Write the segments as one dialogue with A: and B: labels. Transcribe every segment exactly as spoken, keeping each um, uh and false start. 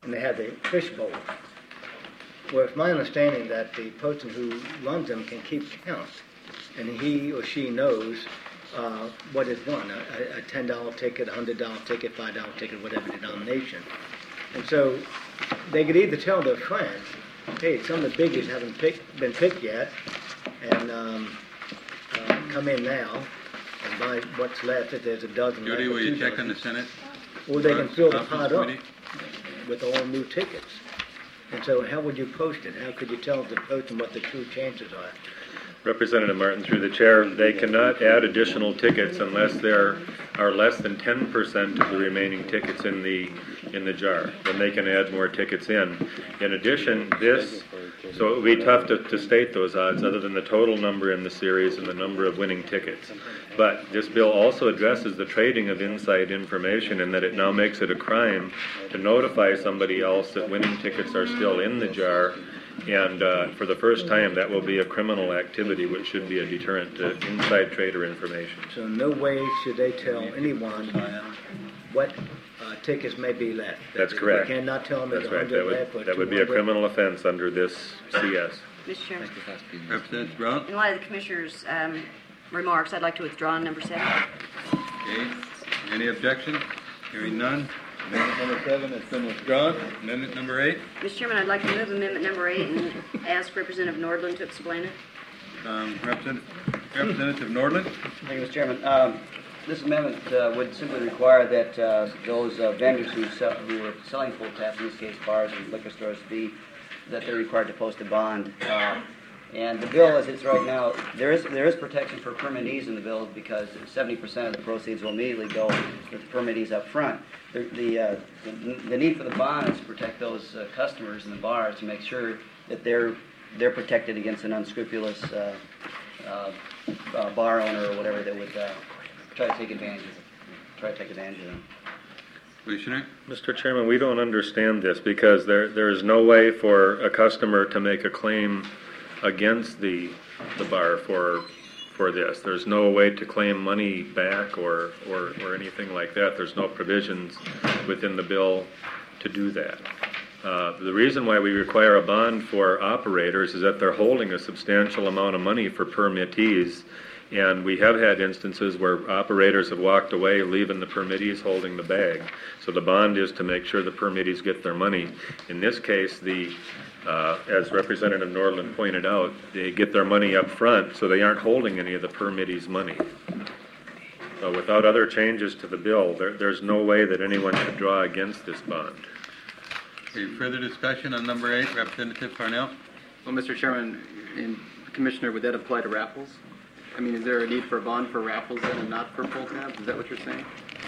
A: and they have the fish bowl. Well, it's my understanding that the person who runs them can keep count, and he or she knows uh, what is won, a, a ten dollar ticket, a one hundred dollar ticket, five dollar ticket, whatever denomination. And so they could either tell their friends, hey, some of the biggies haven't picked, been picked yet, and um, uh, come in now and buy what's left, if there's a dozen left.
B: Judy, will you check
A: dozen.
B: on the Senate?
A: Or they can fill the pot up
B: Committee?
A: with all new tickets. And so how would you post it? How could you tell the person what the true chances are?
C: Representative Martin, through the chair, they cannot add additional tickets unless there are less than ten percent of the remaining tickets in the in the jar. Then they can add more tickets in. In addition, this, so it would be tough to, to state those odds other than the total number in the series and the number of winning tickets. But this bill also addresses the trading of inside information in that it now makes it a crime to notify somebody else that winning tickets are still in the jar. And uh, for the first time, that will be a criminal activity, which should be a deterrent to inside trader information.
A: So no way should they tell anyone what uh, tickets may be left.
C: That's correct.
A: They cannot tell them
C: That's
A: there's
C: right.
A: one hundred
C: That would,
A: left or
C: that would be a
A: two hundred.
C: criminal offense under this C S.
D: Mister Chairman,
B: Representative Brown?
D: in light of the Commissioner's um, remarks, I'd like to withdraw number seven.
B: Okay. Any objection? Hearing none. Amendment number seven has been withdrawn. Amendment number eight.
D: Mister Chairman, I'd like to move amendment number eight and ask Representative Nordland to explain it.
B: Um, Representative, Representative Nordland?
E: Thank you, Mister Chairman. Um, this amendment uh, would simply require that uh, those uh, vendors who, sell, who are selling pull tabs, in this case bars and liquor stores, be that they're required to post a bond. Uh, and the bill, as it's right now, there is there is protection for permittees in the bill because seventy percent of the proceeds will immediately go with the permittees up front. The the, uh, the, the need for the bond is to protect those uh, customers in the bars to make sure that they're they're protected against an unscrupulous uh, uh, uh, bar owner or whatever that would uh, try to take advantage of try to take advantage of them.
B: Commissioner?
C: Mister Chairman, we don't understand this because there there is no way for a customer to make a claim against the the bar for for this. There's no way to claim money back or, or, or anything like that. There's no provisions within the bill to do that. Uh, the reason why we require a bond for operators is that they're holding a substantial amount of money for permittees, and we have had instances where operators have walked away leaving the permittees holding the bag. So the bond is to make sure the permittees get their money. In this case, the Uh, as Representative Nordland pointed out, they get their money up front, so they aren't holding any of the permittees' money. So without other changes to the bill, there, there's no way that anyone should draw against this bond.
B: Any further discussion on number eight? Representative Parnell?
F: Well, Mister Chairman and Commissioner, would that apply to raffles? I mean, is there a need for a bond for raffles then and not for pull tabs? Is that what you're saying?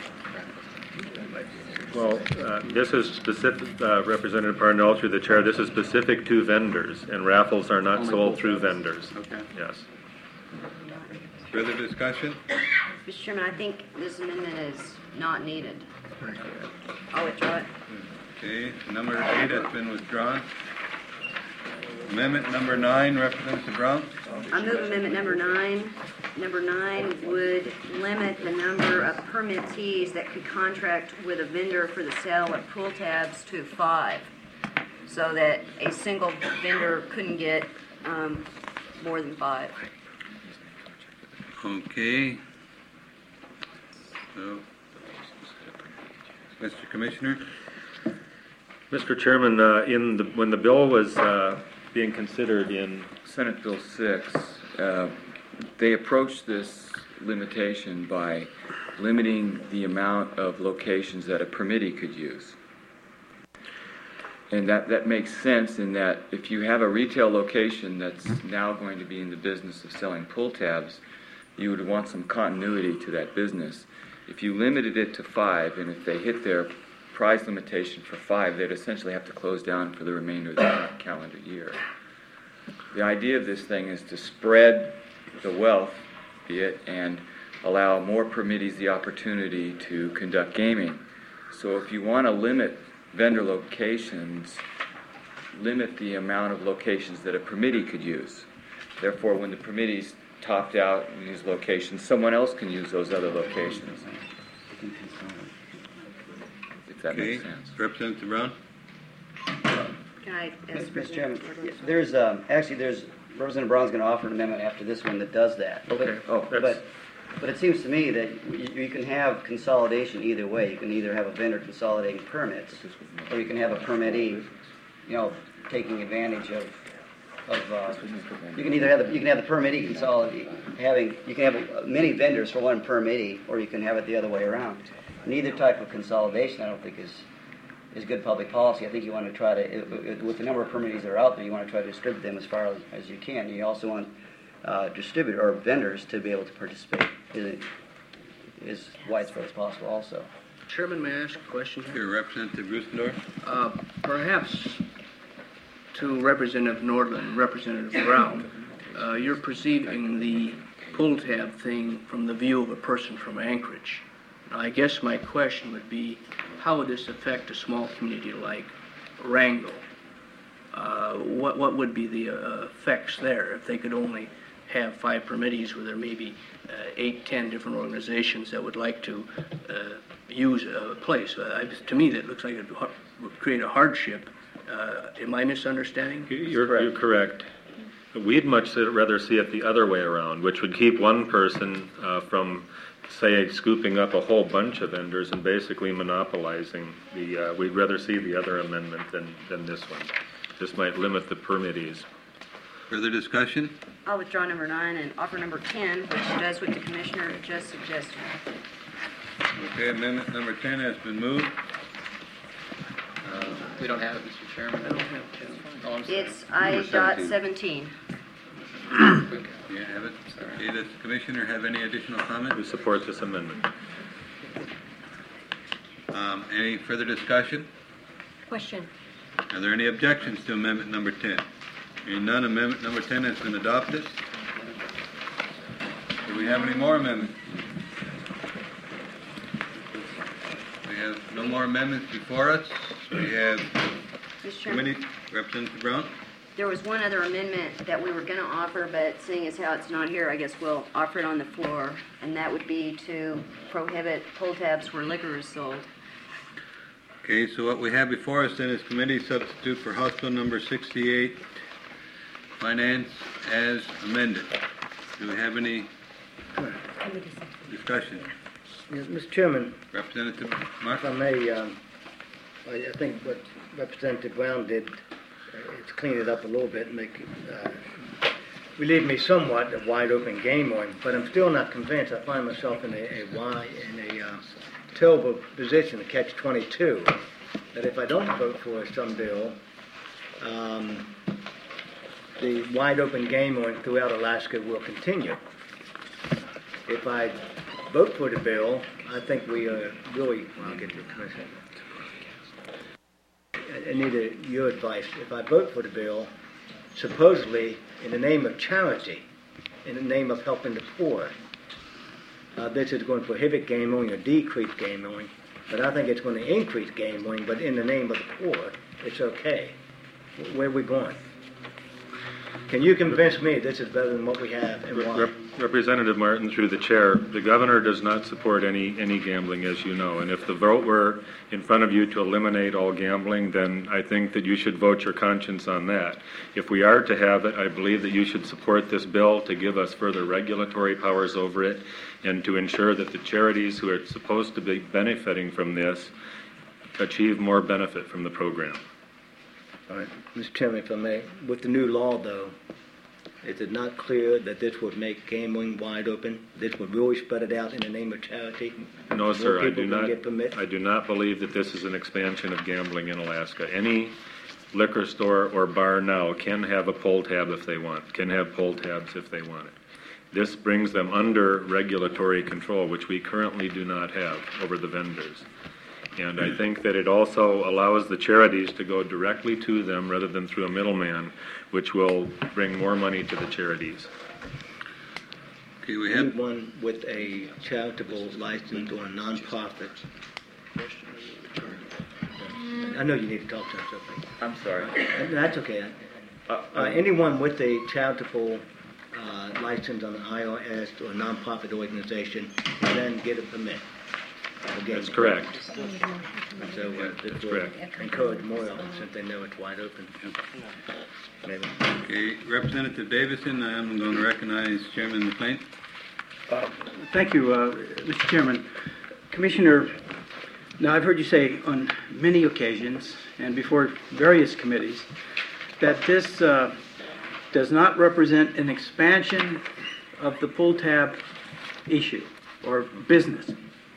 C: Well, uh, this is specific, uh, Representative Parnell, through the chair, this is specific to vendors, and raffles are not
F: Only
C: sold
F: pull
C: through
F: tabs.
C: vendors.
F: Okay.
C: Yes.
B: Further discussion?
D: Mister Chairman, I think this amendment is not needed. I'll withdraw it.
B: Okay, number eight has been withdrawn. Amendment number nine, Representative Brown?
D: I move amendment number nine. Number nine would limit the number of permittees that could contract with a vendor for the sale of pull tabs to five, so that a single vendor couldn't get um, more than five.
B: Okay. So, Mister Commissioner?
C: Mister Chairman, uh, in the, when the bill was uh, being considered in
G: Senate Bill six, uh, they approached this limitation by limiting the amount of locations that a permittee could use. And that, that makes sense in that if you have a retail location that's now going to be in the business of selling pull tabs, you would want some continuity to that business. If you limited it to five, and if they hit their price limitation for five, they'd essentially have to close down for the remainder of the calendar year. The idea of this thing is to spread the wealth, be it, and allow more permittees the opportunity to conduct gaming. So if you want to limit vendor locations, limit the amount of locations that a permittee could use. Therefore, when the permittees topped out in these locations, someone else can use those other locations. If that
B: Okay,
G: makes sense.
B: Representative Brown?
D: Can I ask?
E: Mister Chairman, there's, um, actually, there's, Representative Brown's going to offer an amendment after this one that does that. But-
C: Okay, oh, that's-
E: But, but it seems to me that you, you can have consolidation either way. You can either have a vendor consolidating permits, or you can have a permittee, you know, taking advantage of, of, uh, you can either have the, you can have the permittee consolidate, having, you can have many vendors for one permittee, or you can have it the other way around. Neither type of consolidation, I don't think, is, is good public policy. I think you want to try to, it- it- with the number of permittees that are out there, you want to try to distribute them as far as, as you can. You also want uh, distributor or vendors to be able to participate in, as widespread as possible also.
H: Chairman, may I ask a question here?
B: Here, Representative Ruthendorf.
H: Uh, Perhaps to Representative Nordland, Representative Brown, uh, you're perceiving the pull tab thing from the view of a person from Anchorage. Now, I guess my question would be, how would this affect a small community like Wrangell? Uh, what, what would be the uh, effects there if they could only have five permittees where there may be uh, eight, ten different organizations that would like to uh, use a place? Uh, I- to me, that looks like it would har- would create a hardship. Uh, am I misunderstanding?
C: You're, you're correct. We'd much rather see it the other way around, which would keep one person uh, from, say, scooping up a whole bunch of vendors and basically monopolizing the, uh, we'd rather see the other amendment than, than this one. This might limit the permittees.
B: Further discussion?
D: I'll withdraw number nine and offer number ten, which does what the commissioner just suggested.
B: Okay, amendment number ten has been moved.
F: We don't have it, Mister Chairman.
H: I don't have ten.
F: Oh, I'm sorry.
D: It's I dot seventeen.
B: You have it? Okay, does the commissioner have any additional
C: We
B: comments?
C: support this amendment.
B: Um, any further discussion?
D: Question.
B: Are there any objections to amendment number ten? Hearing none, amendment number ten has been adopted. Do we have any more amendments? We have no more amendments before us. We have
D: Mister Chairman,
B: committee, Representative Brown.
D: there was one other amendment that we were going to offer, but seeing as how it's not here, I guess we'll offer it on the floor, and that would be to prohibit pull tabs where liquor is sold.
B: Okay, so what we have before us then is committee substitute for House Bill number sixty-eight, finance as amended. Do we have any discussion?
A: Yes, Mister Chairman,
B: Representative
A: if I
B: Martin?
A: may, um, I, I think what Representative Brown did, uh, is clean it up a little bit and make, uh, relieve me somewhat of wide open game on, but I'm still not convinced. I find myself in a, a why, in a uh, terrible position, a catch twenty-two, that if I don't vote for some bill, um, the wide open game on throughout Alaska will continue. If I vote for the bill, I think we are really, well, I'll get to the commission. I I need a, your advice. If I vote for the bill, supposedly in the name of charity, in the name of helping the poor, uh, this is going to prohibit gambling or decrease gambling, but I think it's going to increase gambling, but in the name of the poor, it's okay. Where are we going? Can you convince me this is better than what we have and why?
C: Rep- Representative Martin, through the chair, the governor does not support any, any gambling, as you know. And if the vote were in front of you to eliminate all gambling, then I think that you should vote your conscience on that. If we are to have it, I believe that you should support this bill to give us further regulatory powers over it and to ensure that the charities who are supposed to be benefiting from this achieve more benefit from the program.
A: All right, Mister Chairman, if I may, with the new law, though, is it not clear that this would make gambling wide open? This would really spread it out in the name of charity?
C: No,
A: More
C: sir, I
A: people
C: do
A: can
C: not,
A: get permits?
C: I do not believe that this is an expansion of gambling in Alaska. Any liquor store or bar now can have a pull tab if they want, can have pull tabs if they want it. This brings them under regulatory control, which we currently do not have over the vendors. And I think that it also allows the charities to go directly to them rather than through a middleman, which will bring more money to the charities.
B: Okay, we have,
A: Anyone with a charitable license or a nonprofit. I know you need to talk to us, I think.
G: I'm sorry.
A: Uh, That's okay.
G: Uh,
A: Uh, anyone with a charitable uh, license on the I R S or nonprofit organization can then get a permit. of a game.
C: That's correct.
A: And so uh, this
C: That's
A: will
C: correct.
A: encourage more of them since they know it's wide open. Maybe.
B: Okay, Representative Davison, I'm going to recognize Chairman McLean.
I: Uh, Thank you, uh, Mister Chairman. Commissioner, now I've heard you say on many occasions and before various committees that this uh, does not represent an expansion of the pull tab issue or business.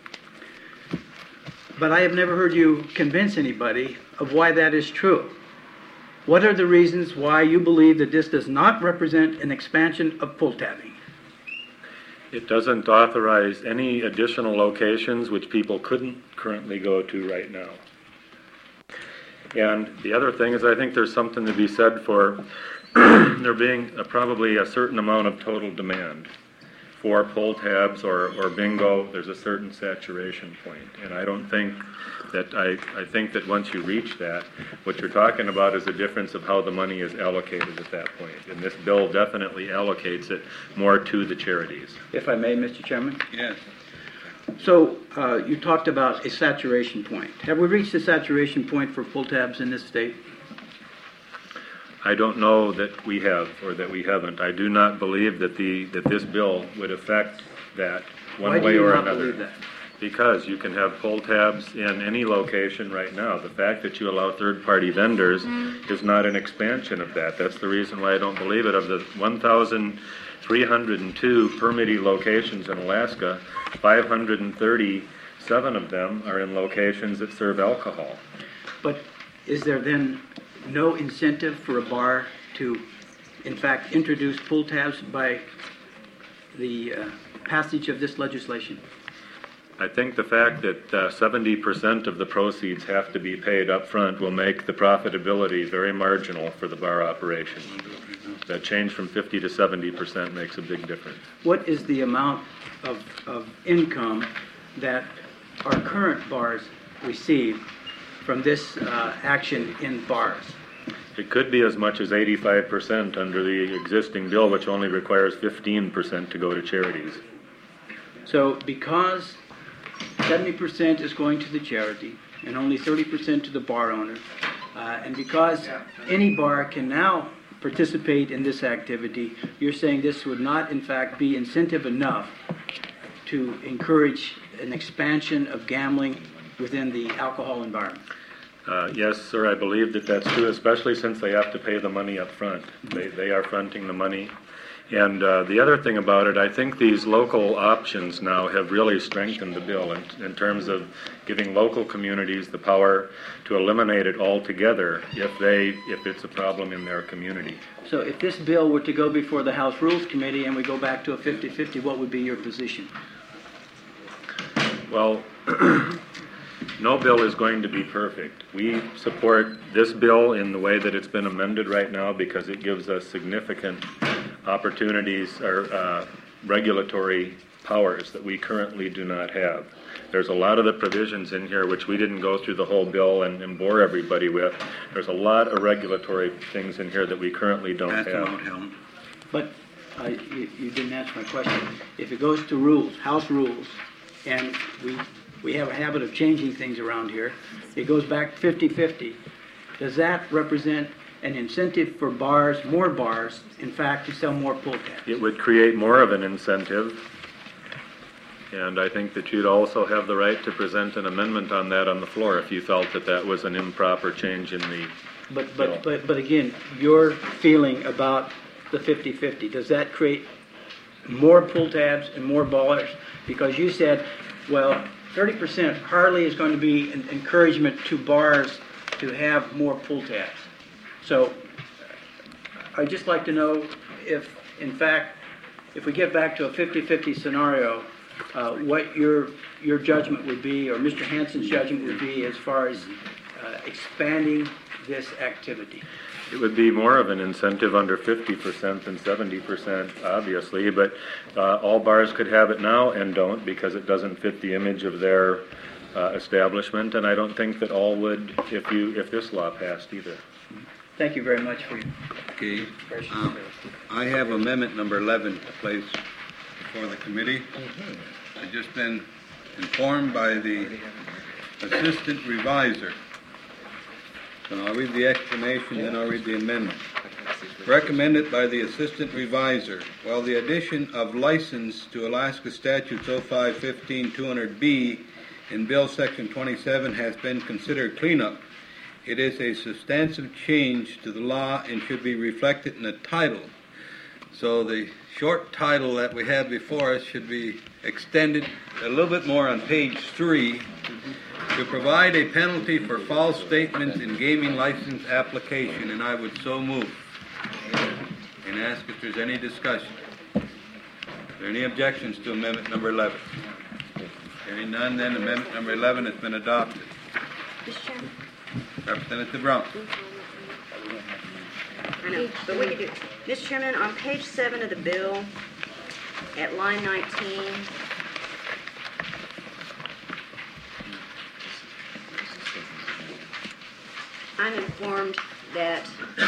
I: But I have never heard you convince anybody of why that is true. What are the reasons why you believe that this does not represent an expansion of pull tabbing?
C: It doesn't authorize any additional locations which people couldn't currently go to right now. And the other thing is I think there's something to be said for there being a, probably a certain amount of total demand for pull tabs or, or bingo. There's a certain saturation point. And I don't think that, I, I think that once you reach that, what you're talking about is the difference of how the money is allocated at that point. And this bill definitely allocates it more to the charities.
I: If I may, Mister Chairman.
B: Yes.
I: So uh, you talked about a saturation point. Have we reached a saturation point for pull tabs in this state?
C: I don't know that we have or that we haven't. I do not believe that the that this bill would affect that one
I: Why do
C: way
I: you
C: or
I: not
C: another.
I: believe that?
C: Because you can have pull tabs in any location right now. The fact that you allow third-party vendors is not an expansion of that. That's the reason why I don't believe it. Of the one thousand three hundred two permittee locations in Alaska, five hundred thirty-seven of them are in locations that serve alcohol.
I: But is there then no incentive for a bar to, in fact, introduce pull tabs by the uh, passage of this legislation?
C: I think the fact that uh, seventy percent of the proceeds have to be paid up front will make the profitability very marginal for the bar operation. That change from fifty to seventy percent makes a big difference.
I: What is the amount of, of income that our current bars receive from this uh, action in bars?
C: It could be as much as eighty-five percent under the existing bill, which only requires fifteen percent to go to charities.
I: So because seventy percent is going to the charity and only thirty percent to the bar owner, uh, and because any bar can now participate in this activity, you're saying this would not in fact be incentive enough to encourage an expansion of gambling within the alcohol environment?
C: Uh, yes, sir, I believe that that's true, especially since they have to pay the money up front. They, they are fronting the money. And uh, the other thing about it, I think these local options now have really strengthened the bill in, in terms of giving local communities the power to eliminate it altogether if they if it's a problem in their community.
I: So if this bill were to go before the House Rules Committee and we go back to a fifty-fifty, what would be your position?
C: Well, no bill is going to be perfect. We support this bill in the way that it's been amended right now because it gives us significant opportunities or uh, regulatory powers that we currently do not have. There's a lot of the provisions in here which we didn't go through the whole bill and, and bore everybody with. There's a lot of regulatory things in here that we currently don't
B: That's
C: have.
B: won't help.
I: But uh, you, you didn't answer my question. If it goes to rules, House rules, and we we have a habit of changing things around here, it goes back fifty-fifty, does that represent an incentive for bars, more bars, in fact, to sell more pull tabs?
C: It would create more of an incentive, and I think that you'd also have the right to present an amendment on that on the floor if you felt that that was an improper change in the
I: But,
C: bill.
I: but, but, but again, your feeling about the fifty-fifty, does that create more pull tabs and more ballers? Because you said, well, thirty percent hardly is going to be an encouragement to bars to have more pull tabs. So I'd just like to know if, in fact, if we get back to a fifty-fifty scenario, uh, what your your judgment would be, or Mister Hansen's judgment would be, as far as uh, expanding this activity.
C: It would be more of an incentive under fifty percent than seventy percent, obviously, but uh, all bars could have it now and don't because it doesn't fit the image of their uh, establishment, and I don't think that all would if you if this law passed either.
I: Thank you very much for your
B: Okay.
I: gracious
B: Um,
I: service.
B: I have amendment number eleven to place before the committee. It's just been informed by the assistant revisor. So I'll read the explanation, then I'll read the amendment. Recommended by the assistant revisor, while the addition of license to Alaska Statutes oh five fifteen two hundred B in Bill Section twenty-seven has been considered cleanup, it is a substantive change to the law and should be reflected in the title. So the short title that we have before us should be extended a little bit more on page three to provide a penalty for false statements in gaming license application, and I would so move. And ask if there's any discussion. Are there any objections to amendment number eleven? Hearing none, then amendment number eleven has been adopted.
D: Mister Chairman?
B: Representative Brown.
D: I know, but we could do, Mister Chairman, on page seven of the bill, at line nineteen, I'm informed that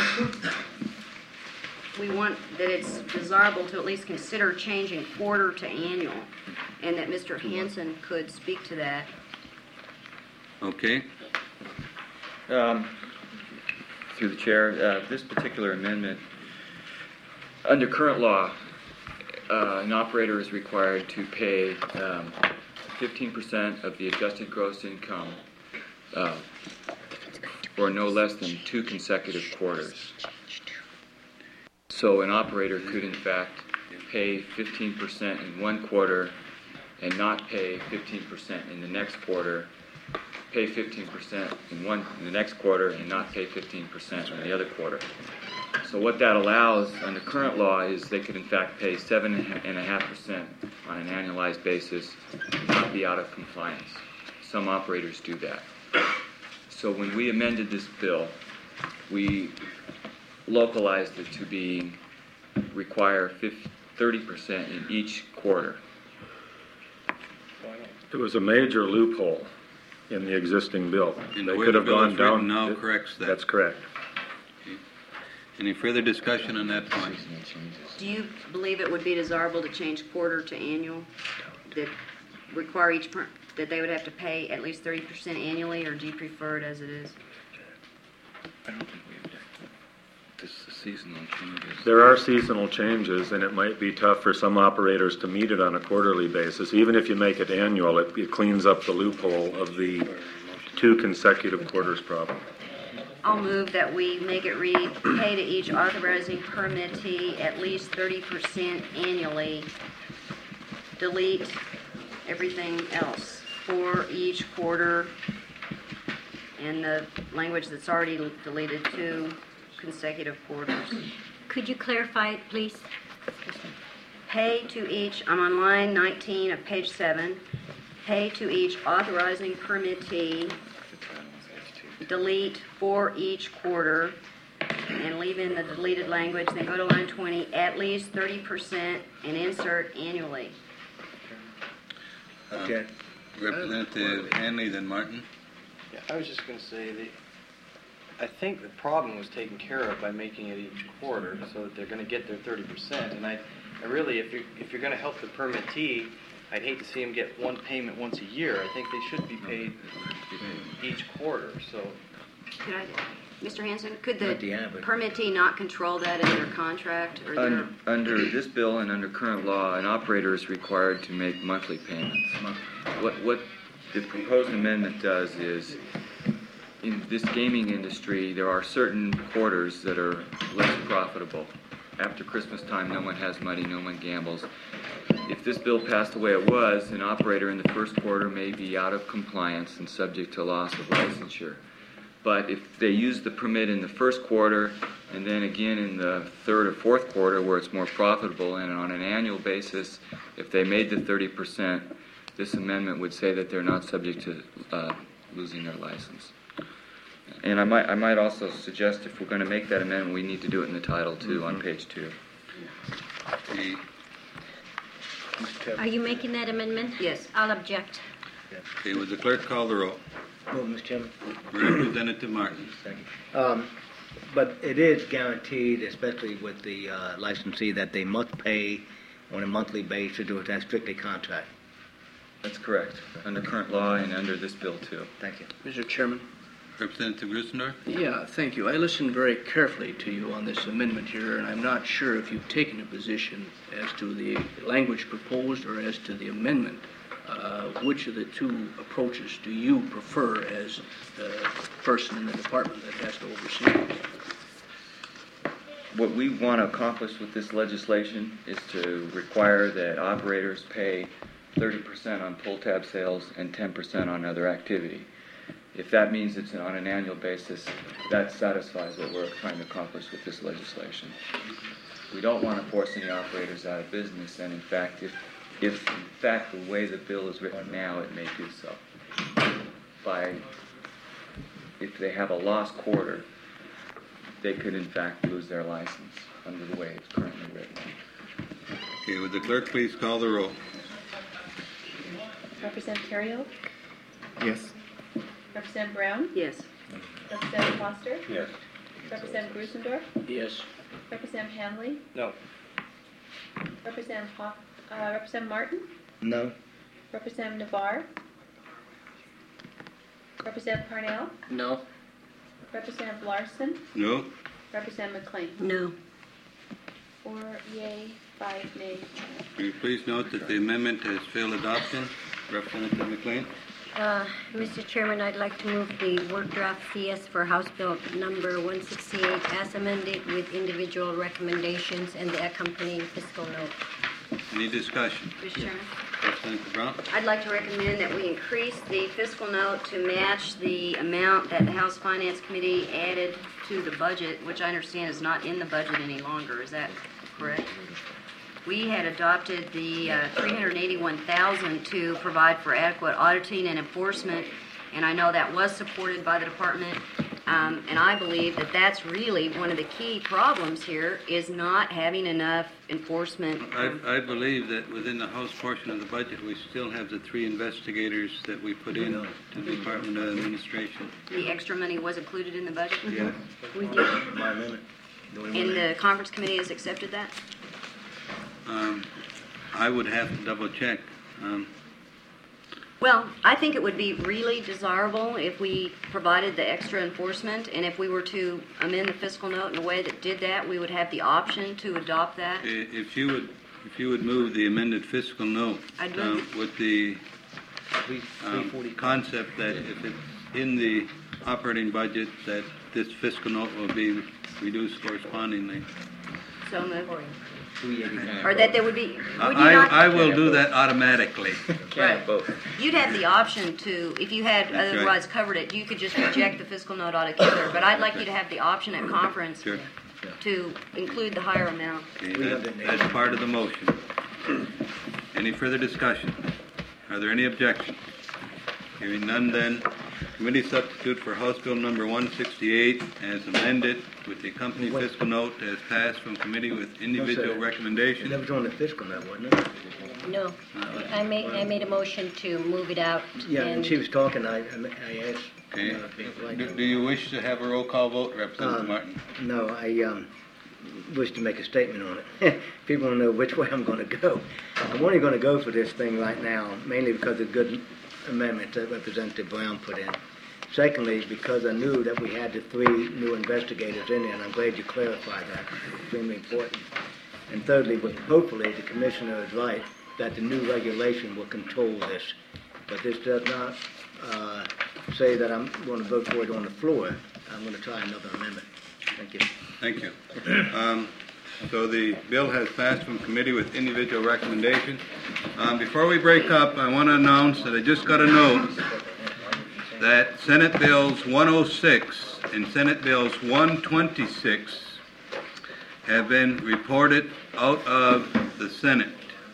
D: we want, that it's desirable to at least consider changing quarter to annual, and that Mister Hanson could speak to that.
B: Okay.
G: Um, Through the chair, uh, this particular amendment, under current law, uh, an operator is required to pay um, fifteen percent of the adjusted gross income uh, for no less than two consecutive quarters. So an operator could in fact pay fifteen percent in one quarter and not pay fifteen percent in the next quarter, pay fifteen percent in one in the next quarter and not pay fifteen percent in the other quarter. So what that allows under current law is they could in fact pay seven and a half percent on an annualized basis and not be out of compliance. Some operators do that. So when we amended this bill, we localized it to be require thirty percent in each quarter.
C: It was a major loophole in the existing bill.
B: And
C: They
B: the way
C: could
B: the
C: have
B: bill
C: gone
B: is written
C: down.
B: now
C: it-
B: corrects that.
C: That's correct.
B: Any further discussion on that point?
D: Do you believe it would be desirable to change quarter to annual, that require each, per- that they would have to pay at least thirty percent annually, or do you prefer it as it is?
G: I don't think we have this seasonal changes.
C: There are seasonal changes, and it might be tough for some operators to meet it on a quarterly basis. Even if you make it annual, it, it cleans up the loophole of the two consecutive quarters problem.
D: I'll move that we make it read, pay to each authorizing permittee at least thirty percent annually, delete everything else for each quarter, and the language that's already deleted, two consecutive quarters.
J: Could you clarify it, please?
D: Pay to each, I'm on line nineteen of page seven, pay to each authorizing permittee, delete for each quarter, and leave in the deleted language, then go to line twenty, at least thirty percent, and insert annually.
A: Okay.
B: Representative Hanley, then Martin.
K: Yeah, I was just going to say that I think the problem was taken care of by making it each quarter, so that they're going to get their thirty percent. And I, I really, if you're if you're going to help the permittee, I'd hate to see them get one payment once a year. I think they should be paid each quarter. So,
D: Could I, Mister Hanson, could the
A: Not Deanna, but-
D: permittee not control that in their contract or their?
G: Un- Under this bill and under current law, an operator is required to make monthly payments. What, what the proposed amendment does is, in this gaming industry, there are certain quarters that are less profitable. After Christmas time, no one has money, no one gambles. If this bill passed the way it was, an operator in the first quarter may be out of compliance and subject to loss of licensure. But if they use the permit in the first quarter and then again in the third or fourth quarter where it's more profitable, and on an annual basis, if they made the thirty percent, this amendment would say that they're not subject to uh, losing their license. And I might, I might also suggest if we're going to make that amendment, we need to do it in the title too, mm-hmm. on page two.
B: Okay.
J: Are you making that amendment?
D: Yes.
J: I'll object.
B: Okay, would the clerk call the roll?
A: Well, Mister Chairman.
B: Representative Martin.
A: Thank you. Um, but it is guaranteed, especially with the uh, licensee, that they must pay on a monthly basis, or is that strictly contract?
G: That's correct, under current law and under this bill too.
A: Thank you.
H: Mister Chairman?
B: Representative Grusendorf?
H: Yeah, thank you. I listened very carefully to you on this amendment here, and I'm not sure if you've taken a position as to the language proposed or as to the amendment. Uh, which of the two approaches do you prefer as the person in the department that has to oversee it?
G: What we want to accomplish with this legislation is to require that operators pay thirty percent on pull tab sales and ten percent on other activity. If that means it's on an annual basis, that satisfies what we're trying to accomplish with this legislation. We don't want to force any operators out of business, and in fact, if, if in fact the way the bill is written now, it may do so. By, if they have a lost quarter, they could in fact lose their license under the way it's currently written.
B: Okay, would the clerk please call the roll?
L: Representative Terrio?
B: Yes.
L: Representative Brown?
D: Yes.
L: Representative Foster?
B: Yes.
L: Representative Grusendorf?
H: Yes.
L: Representative Hanley?
K: No.
L: Representative Hoff, uh, Representative Martin?
A: No?
L: Representative Navarre? Representative Parnell?
F: No.
L: Representative Larson?
B: No?
L: Representative McLean?
D: No.
L: Four yea, five nay.
B: Will you please note that the amendment has failed adoption? Representative McLean?
J: Uh, Mister Chairman, I'd like to move the work draft C S for House Bill number one sixty-eight as amended with individual recommendations and the accompanying fiscal note.
B: Any discussion?
D: Mister Chairman?
B: Representative Brown?
D: I'd like to recommend that we increase the fiscal note to match the amount that the House Finance Committee added to the budget, which I understand is not in the budget any longer. Is that correct? We had adopted the uh, three hundred eighty-one thousand dollars to provide for adequate auditing and enforcement, and I know that was supported by the department. Um, and I believe that that's really one of the key problems here is not having enough enforcement.
B: I, I believe that within the House portion of the budget, we still have the three investigators that we put in to the Department of Administration.
D: The extra money was included in the budget?
B: Yeah.
D: We did.
A: My amendment.
D: And the conference committee has accepted that?
B: Um, I would have to double check. Um,
D: Well, I think it would be really desirable if we provided the extra enforcement, and if we were to amend the fiscal note in a way that did that, we would have the option to adopt that.
B: i- if you would, if you would move the amended fiscal note
D: I'd
B: uh,
D: move
B: with the um, concept that if it's in the operating budget, that this fiscal note will be reduced correspondingly.
D: So moved. Or that there would be, would you
B: I,
D: not?
B: I will do that automatically.
D: Right. You'd have the option to, if you had
B: That's right.
D: otherwise covered it, you could just reject the fiscal note altogether. But I'd like you to have the option at conference
B: Sure.
D: to include the higher amount.
B: Okay, that- That's part of the motion. Any further discussion? Are there any objections? Hearing none then, committee substitute for House Bill number one sixty-eight as amended with the accompanying fiscal note as passed from committee with individual
A: sir.
B: recommendation.
A: That was on the fiscal note, wasn't it?
J: No, I made, I made a motion to move it out.
A: Yeah, and she was talking, I, I asked.
B: Okay.
A: uh, if it was like-
B: Do do you wish to have a roll call vote, Representative
A: Um,
B: Martin?
A: No, I um, wish to make a statement on it. People want to know which way I'm going to go. I'm only going to go for this thing right now, mainly because of good amendment that Representative Brown put in. Secondly, because I knew that we had the three new investigators in there, and I'm glad you clarified that. It's extremely important. And thirdly, but hopefully the commissioner is right, that the new regulation will control this. But this does not uh, say that I'm going to vote for it on the floor. I'm going to try another amendment. Thank you.
B: Thank you. Um, So the bill has passed from committee with individual recommendations. Um, Before we break up, I want to announce that I just got a note that Senate Bills one oh six and Senate Bills one twenty-six have been reported out of the Senate.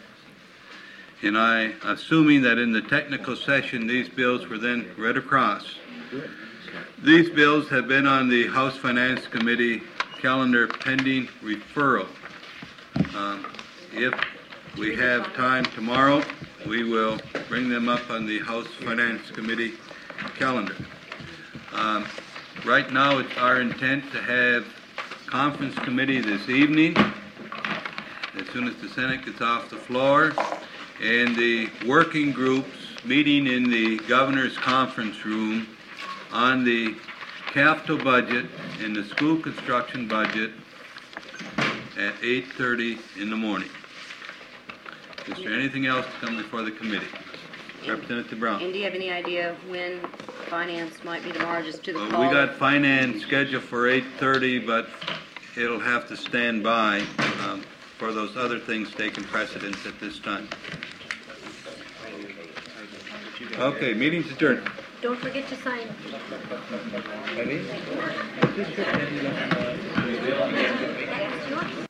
B: And I, assuming that in the technical session, these bills were then read across. These bills have been on the House Finance Committee calendar pending referral. Um, If we have time tomorrow, we will bring them up on the House Finance Committee calendar. Um, Right now, it's our intent to have conference committee this evening, as soon as the Senate gets off the floor, and the working groups meeting in the governor's conference room on the capital budget and the school construction budget at eight thirty in the morning. Is there anything else to come before the committee? Representative Brown.
D: And do you have any idea when finance might be tomorrow, just to the
B: Uh,
D: call?
B: We got finance scheduled for eight thirty, but it'll have to stand by um, for those other things taking precedence at this time. Okay, meeting's adjourned.
J: Don't forget to sign. That's yours.